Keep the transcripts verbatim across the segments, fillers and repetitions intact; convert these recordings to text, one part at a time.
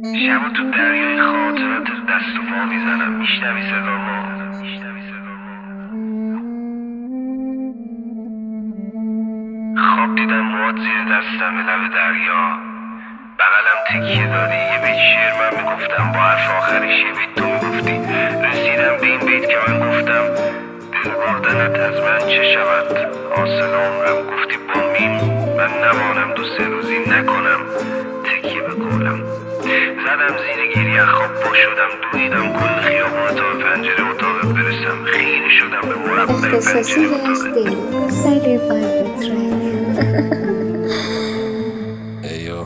شب تو دریای خاطرات دست و پا میزنم، میشنوی صدا ما. خواب دیدم مواد زیر دستم لب دریا، بغلم تکیه دادی یه بیت شعر من میگفتم، با حرف آخرش یه بیت تو میگفتی. رسیدم به این بیت که من گفتم دل بردنت از من چه شود، حاصل عمرم گفتی با میم من نمانم، دو سه روزی نکنم تکیه به قولم. زدم زیر گریه خواب پا شدم، دویدم کل خیابون تا به پنجره اتاق برسم، خیره شدم به مربع پنجره اتاق.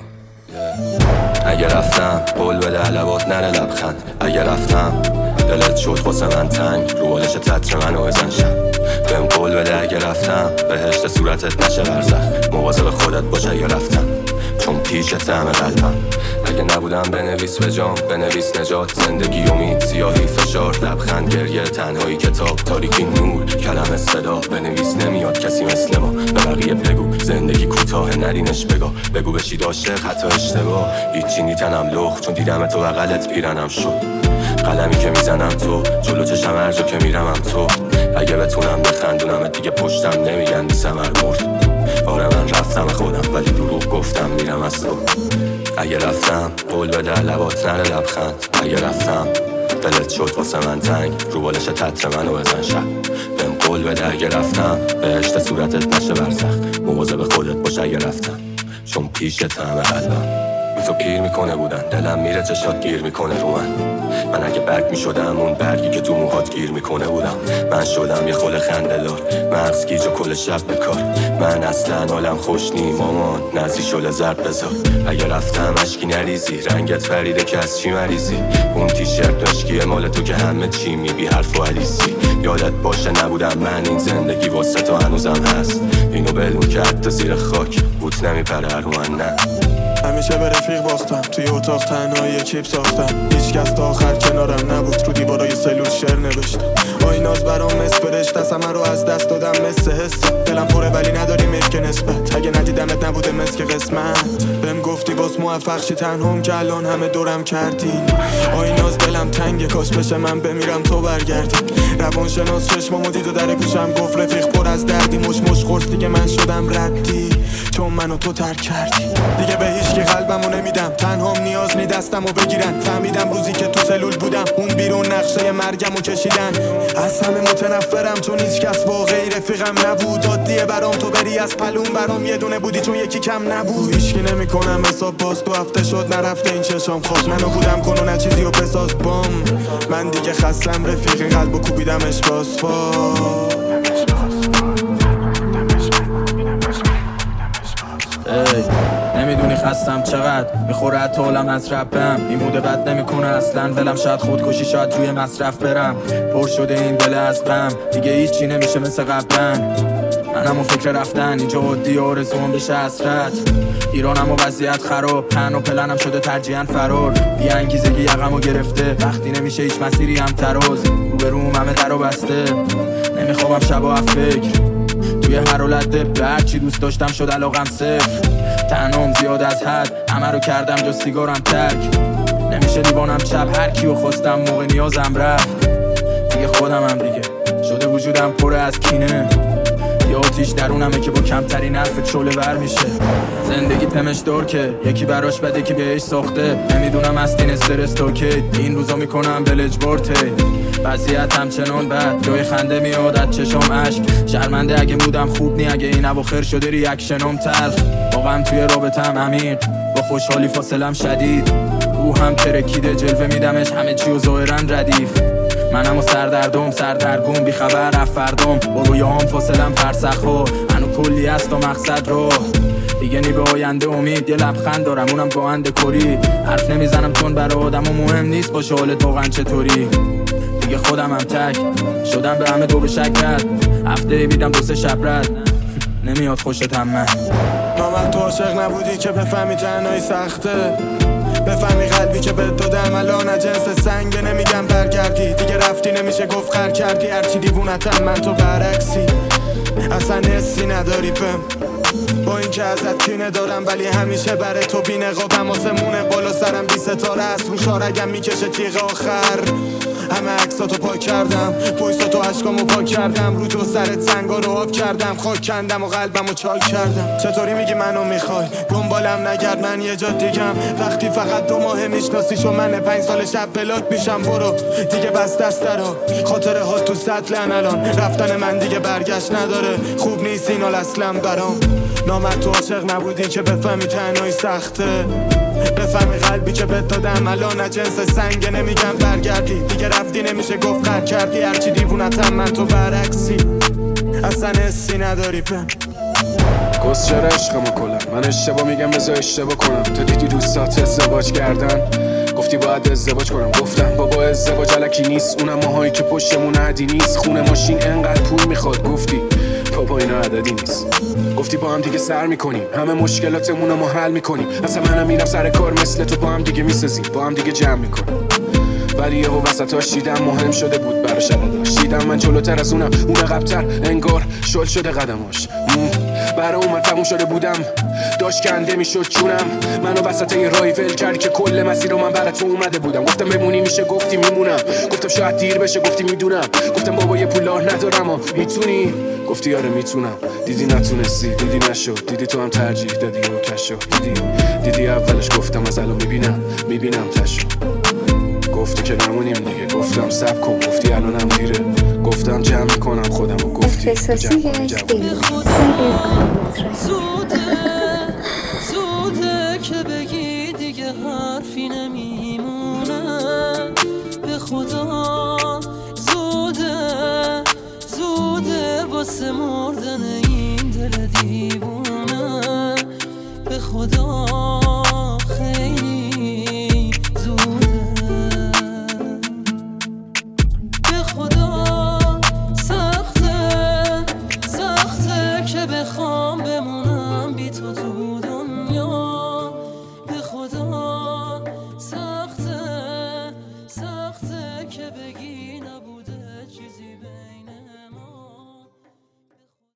اگه رفتم قول بده لبات نره لبخند، اگه رفتم دلت شد واسه من تنگ، رو بالش تتر منو بزن شب. بهم قول بده اگه رفتم بهشت صورتت نشه برزخ، مواظب خودت باش اگه رفتم چون پیشت همه قلبم. اگه نبودم بنویس به جام، بنویس نجات، زندگی امید، سیاهی فشار، لبخند گریه، تنهایی کتاب، تاریکی نور، کلمه صدا. بنویس نمیاد کسی مثل ما، به بقیه بگو زندگی کوتاه نرینش بگا، بگو بشید عاشق حتی اشتباه. هیچی نیتنم لخ چون دیدم تو بغلت پیرنم شد، قلمی که میزنم تو جلو چشم هر جا که میرم هم تو. اگه بتونم بخندونم دیگه پشتم نمیگن بی ثمر مرد. آره من رفتم خودم ولی دروغ گفتم میرم از تو. اگه رفتم قول بده لبات نره لبخند، اگه رفتم دلت شد واسه من تنگ، رو بالش تتر منو بزن شب. بهم قول بده اگه رفتم بهشت صورتت نشه برزخ، مواظب خودت باش اگه رفتم چون پیشت همه قلبم. تو پیر میکنه بودن دلم میره چشات گیر میکنه رو من. من اگه برگ میشدم اون برگی که تو موهات گیر میکنه بودم. من شدم یه خل خنده‌دار، مغز گیج و کل شب بکار. من اصلا حالم خوش نی مامان، نزی شل زرد بذار. اگه رفتم اشکی نریزی، رنگت فریده که از چی مریضی. اون تیشرت مشکیه مال تو که همه چی میبی حرف و علیسی. یادت باشه نبودم من این زندگی واسه تو هنوزم هست. اینو بدون که حتی زیر خاک بوت نمیپره رو من نه. همیشه به رفیق باختم، توی اتاق تنهایی کیپ ساختم. هیچ کس تا آخر کنارم نبود، رو دیوارای سلول شعر نوشتم. آیناز برام مس فرشت است، همه رو از دست دادم مثل حس. دلم پره ولی نداری ملک نسبت، اگه ندیدمت نبوده مثل قسمت. بهم گفتی واس موفق شی تنهام که الان همه دورم کردین. آیناز دلم تنگه کاش بشه من بمیرم تو برگردی. روانشناس چشمامو دید و در گوشم گفت رفیق پر از دردی، مش مش خورس دیگه من شدم ردی چون منو تو ترک کردی. دیگه به هیچ که قلبمو نمیدم، تنهام نیاز نی دستمو بگیرن. فهمیدم روزی که تو سلول بودم اون بیرون نقشه مرگمو کشیدن. از همه متنفرم چون هیچ کس واقعی رفیقم نبود. عادیه برام تو بری از پلون، برام یه دونه بودی چون یکی کم نبود. هیچکی نمیکنم حساب، باز تو هفته شد نرفته این چشام خواب. منو بودم کن و نه چیزی و بساز بام. من دیگه خستم رفیق این قلبو کوبیدمش باز فا. ای نمیدونی خستم چقدر، میخوره حتی حالم از ربم. این موده بد نمیکنه اصلا ولم، شاید خودکشی شاید روی مصرف برم. پر شده این دل از غم، دیگه هیچی نمیشه مثل قبلا. منم و فکر رفتن اینجا عادی، آرزوام بشه حسرت. ایرانم و وضعیت خراب، تن و پلنم شده ترجیحاً فرار. بی انگیزگی یقمو گرفته، وقتی نمیشه هیچ مسیری هم تراز. روبروم همه درو بسته، نمیخوابم شبا از فکر. توی هر ولده به هر چی دوست داشتم شد علاقم صفر. تنام زیاد از حد، همه رو کردم جا سیگارم تک. نمیشه دیوانم چپ، هر کیو خواستم موقع نیازم رفت. دیگه خودم هم دیگه شده وجودم پر از کینه. یا آتیش درونمه که با کمترین حرف شعله ور میشه. زندگی تمش دار که یکی براش بده که بهش ساخته. نمیدونم از این استرس تا که این روزا میکنم دل اجبار ته. وضعیت همچنان بد، جای خنده میاد از چشام اشک. شرمنده اگه مودم خوب نی، اگه این اواخر شده ریاکشنام تلخ. واقعا توی رابطم عمیق، با خوشحالی فاصلم شدید. روحم ترکیده جلوه میدمش همه چی و ظاهرا ردیف. منم و سردردم سردرگم بی خبر رفردم. با رویام فاصلم فرسخو، هنو کلی هست و مقصد رو. دیگه نی به آینده امید، یه لبخند دارم اونم گوهنده کری. حرف نمیزنم چون برای آدم و مهم نیست باشه حالت واقعا چطوری. دیگه خودم هم تک شدم به همه دو به شکر. هفته بیدم دو سه شب رد، نمیاد خوشتم من. نامرد تو عاشق نبودی که بفهمی تنهایی سخته. بفهمی قلبی که بهت دادم الان از جنس سنگه. نمیگم برگردی دیگه رفتی، نمیشه گفت خر کردی. هرچی دیوونتم من تو برعکسی، اصلا حسی نداری بهم. با این که ازت کینه دارم ولی همیشه برای تو بی نقابم. آسمونه بالا سرم بی ستاره است رو شارگم میکشه تیغ آخر. همه عکساتو پاک کردم، پویساتو عشقامو پاک کردم، رو تو سرت سنگا رو آب کردم، خاک کندم و قلبمو چاک کردم. چطوری میگی منو میخوای؟ دنبالم نگرد من یه جا دیگم، وقتی فقط دو ماه میشناسیشو من پنج سال شب بلاک میشم. برو دیگه بس دست درا، خاطره ها تو سطلن الان، رفتن من دیگه برگشت نداره. خوب نیست اینال اصلا برام، نامرد تو عاشق نبودی که بفهمی تنهایی سخته، بفهمی قلبی که بهت دادم الان جنس سنگه. نمیگم برگردی دیگه، رفتی نمیشه گفت قهر کردی، هرچی دیوونتم من تو برعکسی، اصلا حسی نداری پم. گست چرا عشقمو کلم، من اشتباه میگم بذار اشتباه کنم. تو دیدی دوستات ازدواج کردن، گفتی باید ازدواج کنم، گفتم بابا ازدواج الکی نیست، اونم ماهایی که پشتمون عدی نیست، خونه ماشین انقدر پول میخواد، گفتی بابا اینا عددی نیست. گفتی با هم دیگه سر میکنیم، همه مشکلاتمون رو ما حل میکنیم، اصلا منم میرم سر کار مثل تو، با هم دیگه میسازیم، با هم دیگه جمع میکنیم. ولی یهو وسطاش دیدم مهم شده بود براش عدداش، دیدم من جلوتر از اونم، اون عقب‌تر، انگار شل شده قدماش. برا اومد تموم شده بودم، داشت کنده میشد چونم، منو وسط یه رای ول کردی که کل مسیر رو من برا تو اومده بودم. گفتم بمونی میشه، گفتی میمونم، گفتم شاید دیر بشه، گفتی میدونم، گفتم بابا یه پولار ندارم و میتونی، گفتی آره میتونم. دیدی نتونستی، دیدی نشد، دیدی تو هم ترجیح دادی و کشو، دیدی دیدی اولش گفتم از الان میبینم میبینم تشو، گفتی که نمونیم دیگه، گفتم سب کن، گفتی الانم دیره، گفتم جمع میکنم خودم و گفتی اختصاصی جمع هست جمع. دیگه زوده زوده که بگی دیگه حرفی نمیمونه، به خدا زوده زوده واسه مردن این دل دیوونه، به خدا خیلی زوده، به خدا سخته سخته که بخوام بمونم بی تو تو دنیا، به خدا سخته سخته که بگی نبوده چیزی بین